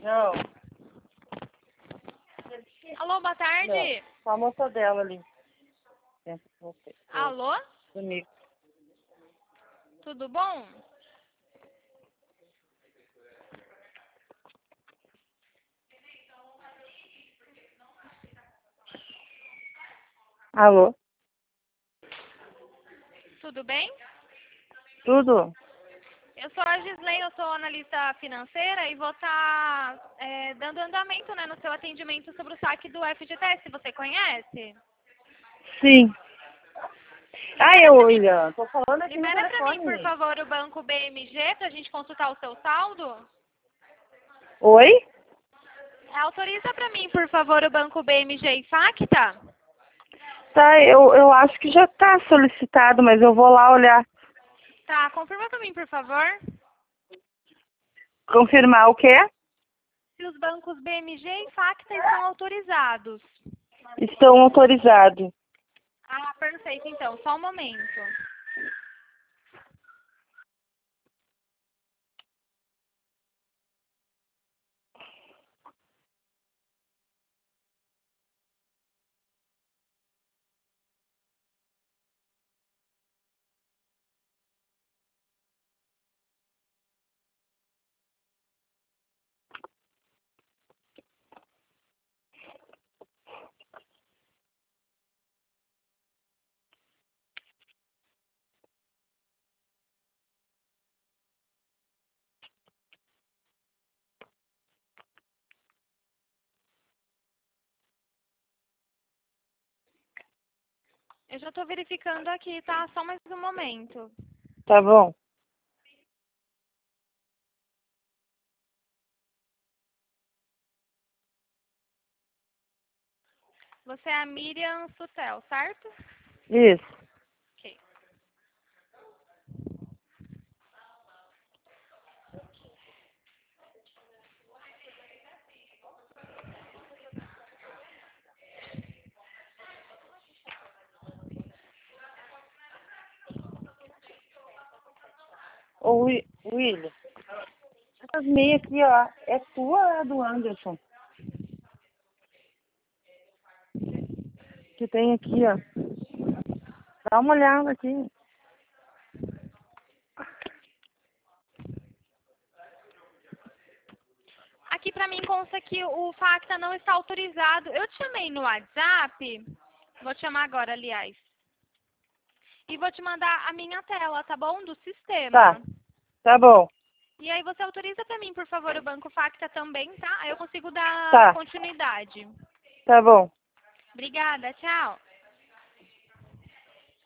Não, Alô, boa tarde. não. Só a moça dela ali. Dentro de você. Alô, Comigo. tudo bom? Alô? Tudo bem? Tudo? Eu sou a Gislene, eu sou analista financeira e vou estar dando andamento, né, no seu atendimento sobre o saque do FGTS. Você conhece? Sim. Libera pra mim, William. Tô falando aqui no libera pra mim, por telefone. favor, o banco BMG pra gente consultar o seu saldo. Oi? Autoriza pra mim, por favor, o banco BMG e Facta. Tá, eu acho que já tá solicitado, mas eu vou lá olhar. Tá, confirma pra mim, por favor. Confirmar o quê? Se os bancos BMG e Facta estão autorizados. Estão autorizados. Ah, perfeito, então. Só um momento. Eu já estou verificando aqui, tá? Só mais um momento. Tá bom. Você é a Miriam Sutel, certo? Isso. Ok. Ô, William, essas meias aqui, ó, é tua ou é do Anderson? Que tem aqui, ó. Dá uma olhada aqui. Aqui pra mim consta que o Facta não está autorizado. Eu te chamei no WhatsApp. Vou te chamar agora, aliás. E vou te mandar a minha tela, tá bom? Do sistema. Tá bom. E aí você autoriza pra mim, por favor, o Banco Facta também, tá? Aí eu consigo dar Tá, continuidade. tá bom. Obrigada, tchau.